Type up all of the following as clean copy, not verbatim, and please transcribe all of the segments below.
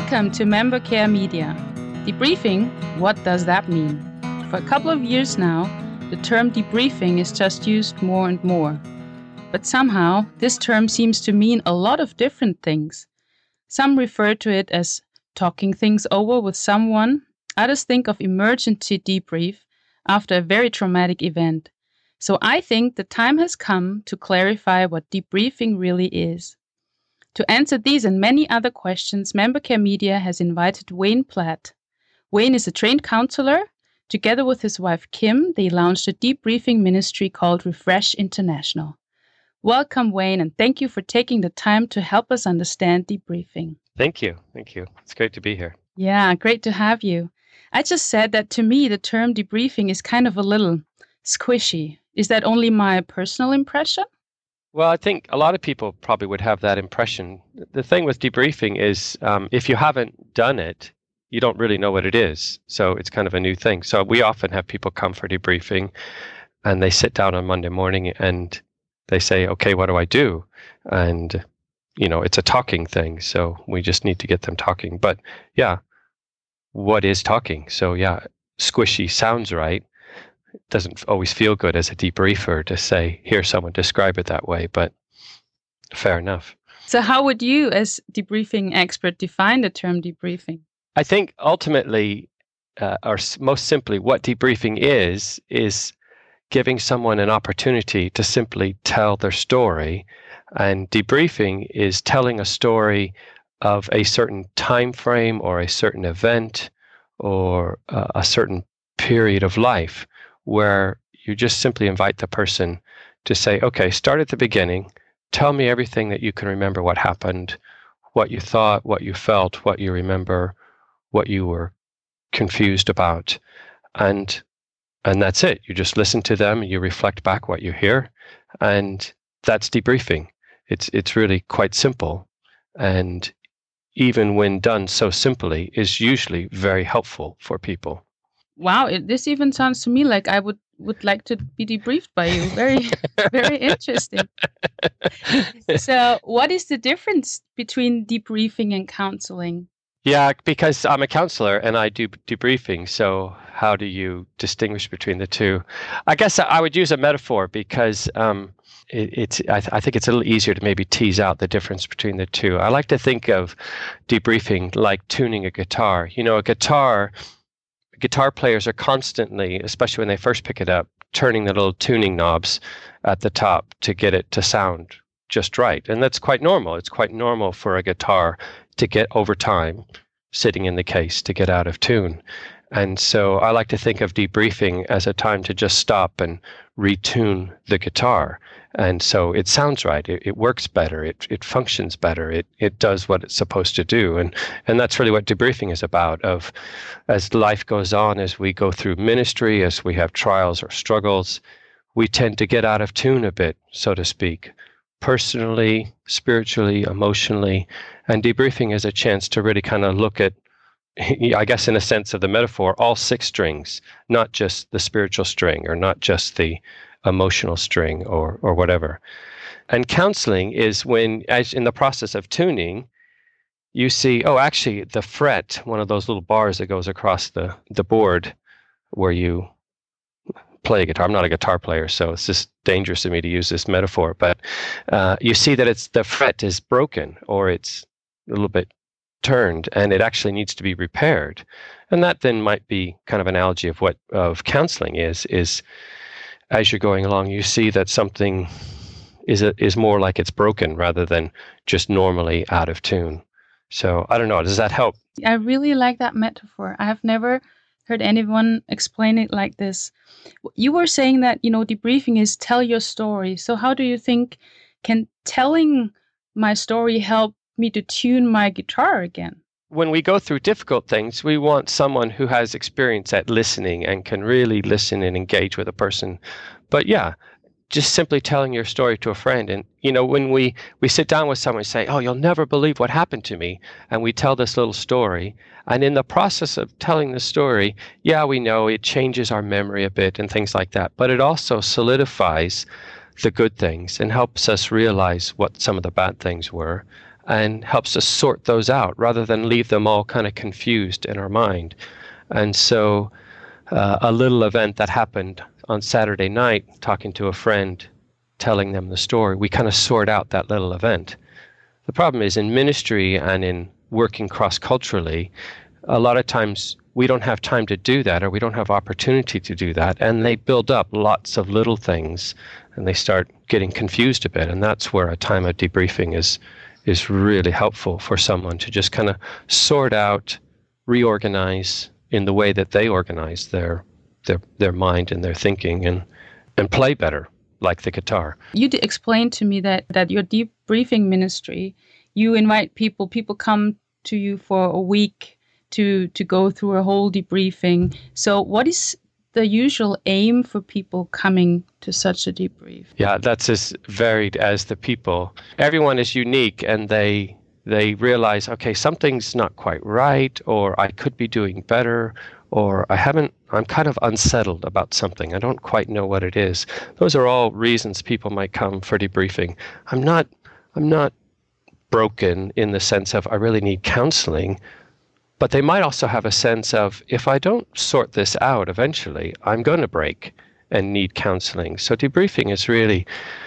Welcome to Member Care Media. Debriefing, what does that mean? For a couple of years now, the term debriefing is just used more and more. But somehow, this term seems to mean a lot of different things. Some refer to it as talking things over with someone. Others think of emergency debrief after a very traumatic event. So I think the time has come to clarify what debriefing really is. To answer these and many other questions, Member Care Media has invited Wayne Platt. Wayne is a trained counselor. Together with his wife Kim, they launched a debriefing ministry called Refresh International. Welcome, Wayne, and thank you for taking the time to help us understand debriefing. Thank you. It's great to be here. Yeah, great to have you. I just said that to me, the term debriefing is kind of a little squishy. Is that only my personal impression? Well, I think a lot of people probably would have that impression. The thing with debriefing is if you haven't done it, you don't really know what it is. So it's kind of a new thing. So we often have people come for debriefing and they sit down on Monday morning and they say, okay, what do I do? And, it's a talking thing. So we just need to get them talking. But yeah, what is talking? So yeah, squishy sounds right. It doesn't always feel good as a debriefer to hear someone describe it that way, but fair enough. So how would you, as debriefing expert, define the term debriefing? I think ultimately, or most simply, what debriefing is giving someone an opportunity to simply tell their story. And debriefing is telling a story of a certain time frame or a certain event or a certain period of life, where you just simply invite the person to say, okay, start at the beginning, tell me everything that you can remember what happened, what you thought, what you felt, what you remember, what you were confused about. And that's it. You just listen to them, you reflect back what you hear, and that's debriefing. It's really quite simple. And even when done so simply, is usually very helpful for people. Wow, this even sounds to me like I would like to be debriefed by you. Very, very interesting. So what is the difference between debriefing and counseling? Yeah, because I'm a counselor and I do debriefing. So how do you distinguish between the two? I guess I would use a metaphor because I think it's a little easier to maybe tease out the difference between the two. I like to think of debriefing like tuning a guitar. Guitar players are constantly, especially when they first pick it up, turning the little tuning knobs at the top to get it to sound just right. And that's quite normal. It's quite normal for a guitar to get over time, sitting in the case, to get out of tune. And so I like to think of debriefing as a time to just stop and retune the guitar. And so it sounds right. It works better. It functions better. It does what it's supposed to do. And that's really what debriefing is about. As life goes on, as we go through ministry, as we have trials or struggles, we tend to get out of tune a bit, so to speak, personally, spiritually, emotionally. And debriefing is a chance to really kind of look at, I guess in a sense of the metaphor, all six strings, not just the spiritual string or not just the emotional string or whatever. And counseling is when, as in the process of tuning, you see, actually the fret, one of those little bars that goes across the board where you play a guitar. I'm not a guitar player, so it's just dangerous to me to use this metaphor, but you see that the fret is broken or it's a little bit turned and it actually needs to be repaired. And that then might be kind of an analogy of what counseling is as you're going along, you see that something is more like it's broken rather than just normally out of tune. So I don't know, does that help? I really like that metaphor. I have never heard anyone explain it like this. You were saying that, debriefing is tell your story. So how do you think can telling my story help me to tune my guitar again? When we go through difficult things, we want someone who has experience at listening and can really listen and engage with a person. But yeah, just simply telling your story to a friend. And, when we sit down with someone and say, oh, you'll never believe what happened to me. And we tell this little story. And in the process of telling the story, yeah, we know it changes our memory a bit and things like that. But it also solidifies the good things and helps us realize what some of the bad things were. and helps us sort those out rather than leave them all kind of confused in our mind. And so a little event that happened on Saturday night, talking to a friend, telling them the story, we kind of sort out that little event. The problem is in ministry and in working cross-culturally, a lot of times we don't have time to do that, or we don't have opportunity to do that, and they build up lots of little things and they start getting confused a bit. And that's where a time of debriefing is really helpful for someone to just kind of sort out, reorganize in the way that they organize their mind and their thinking, and play better, like the guitar. You explained to me that your debriefing ministry, you invite people come to you for a week to go through a whole debriefing. So what is the usual aim for people coming to such a debrief? Yeah, that's as varied as the people. Everyone is unique, and they realize, okay, something's not quite right, or I could be doing better, or I'm kind of unsettled about something. I don't quite know what it is. Those are all reasons people might come for debriefing. I'm not broken in the sense of I really need counseling, but they might also have a sense of, if I don't sort this out eventually, I'm going to break and need counseling. So debriefing is really,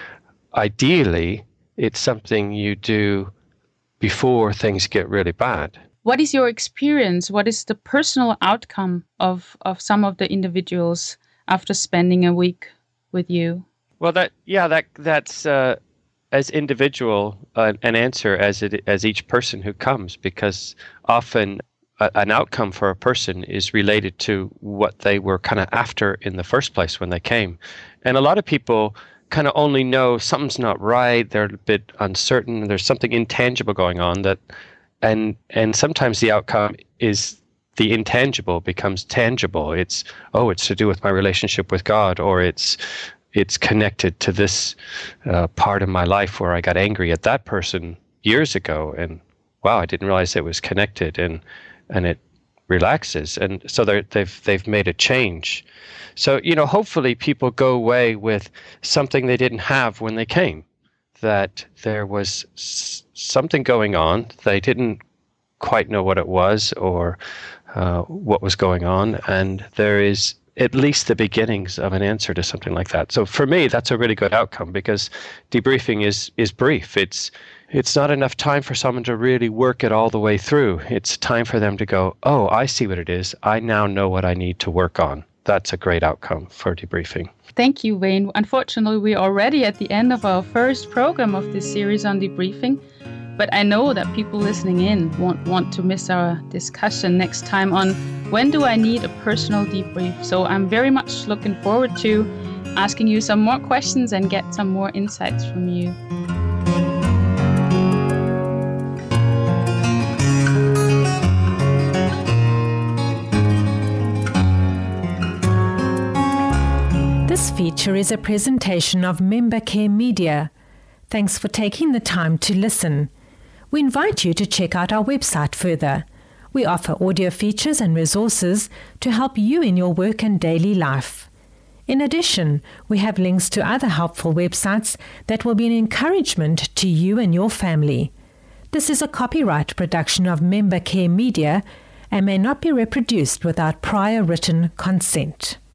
ideally, it's something you do before things get really bad. What is your experience? What is the personal outcome of some of the individuals after spending a week with you? Well, that's as individual an answer as each person who comes, because often an outcome for a person is related to what they were kind of after in the first place when they came. And a lot of people kind of only know something's not right, they're a bit uncertain, there's something intangible going on, and sometimes the outcome is the intangible becomes tangible. It's to do with my relationship with God, or it's connected to this part of my life where I got angry at that person years ago, and wow, I didn't realize it was connected, and it relaxes, and so they've made a change. So hopefully people go away with something they didn't have when they came, that there was something going on, they didn't quite know what it was or what was going on, and there is at least the beginnings of an answer to something like that. So for me, that's a really good outcome, because debriefing is brief. It's not enough time for someone to really work it all the way through. It's time for them to go, oh, I see what it is. I now know what I need to work on. That's a great outcome for debriefing. Thank you, Wayne. Unfortunately, we're already at the end of our first program of this series on debriefing, but I know that people listening in won't want to miss our discussion next time on when do I need a personal debrief. So I'm very much looking forward to asking you some more questions and get some more insights from you. This feature is a presentation of Member Care Media. Thanks for taking the time to listen. We invite you to check out our website further. We offer audio features and resources to help you in your work and daily life. In addition, we have links to other helpful websites that will be an encouragement to you and your family. This is a copyright production of Member Care Media and may not be reproduced without prior written consent.